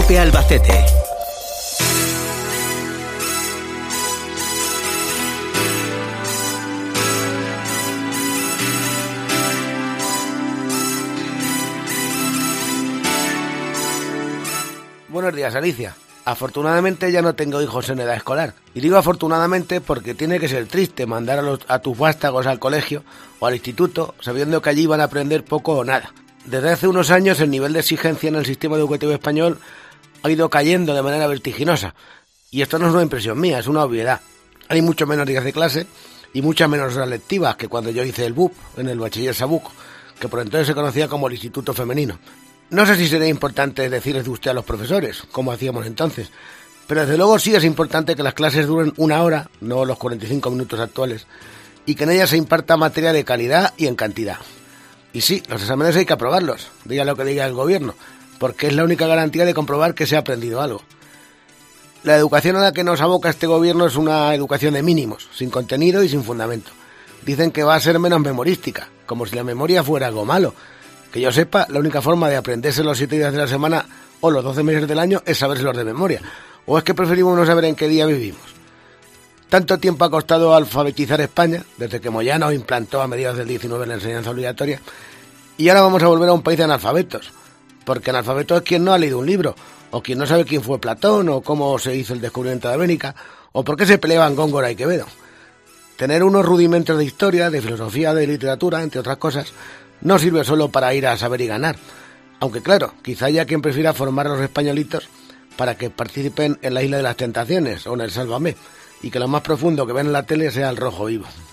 COPE Albacete. Buenos días, Alicia. Afortunadamente ya no tengo hijos en edad escolar. Y digo afortunadamente porque tiene que ser triste mandar a tus vástagos al colegio o al instituto sabiendo que allí van a aprender poco o nada. Desde hace unos años el nivel de exigencia en el sistema educativo español ha ido cayendo de manera vertiginosa. Y esto no es una impresión mía, es una obviedad. Hay mucho menos días de clase y muchas menos horas lectivas que cuando yo hice el BUP en el bachiller Sabuco, que por entonces se conocía como el Instituto Femenino. No sé si sería importante decirles de usted a los profesores, como hacíamos entonces, pero desde luego sí es importante que las clases duren una hora, no los 45 minutos actuales, y que en ellas se imparta materia de calidad y en cantidad. Y sí, los exámenes hay que aprobarlos, diga lo que diga el gobierno, porque es la única garantía de comprobar que se ha aprendido algo. La educación a la que nos aboca este gobierno es una educación de mínimos, sin contenido y sin fundamento. Dicen que va a ser menos memorística, como si la memoria fuera algo malo. Que yo sepa, la única forma de aprenderse los 7 días de la semana o los 12 meses del año es sabérselos de memoria. ¿O es que preferimos no saber en qué día vivimos? Tanto tiempo ha costado alfabetizar España, desde que Moyano implantó a mediados del 19 la enseñanza obligatoria, y ahora vamos a volver a un país de analfabetos, porque analfabeto es quien no ha leído un libro, o quien no sabe quién fue Platón, o cómo se hizo el descubrimiento de América, o por qué se peleaban Góngora y Quevedo. Tener unos rudimentos de historia, de filosofía, de literatura, entre otras cosas, no sirve solo para ir a saber y ganar, aunque claro, quizá haya quien prefiera formar a los españolitos para que participen en la Isla de las Tentaciones o en el Sálvame, y que lo más profundo que ven en la tele sea el rojo vivo.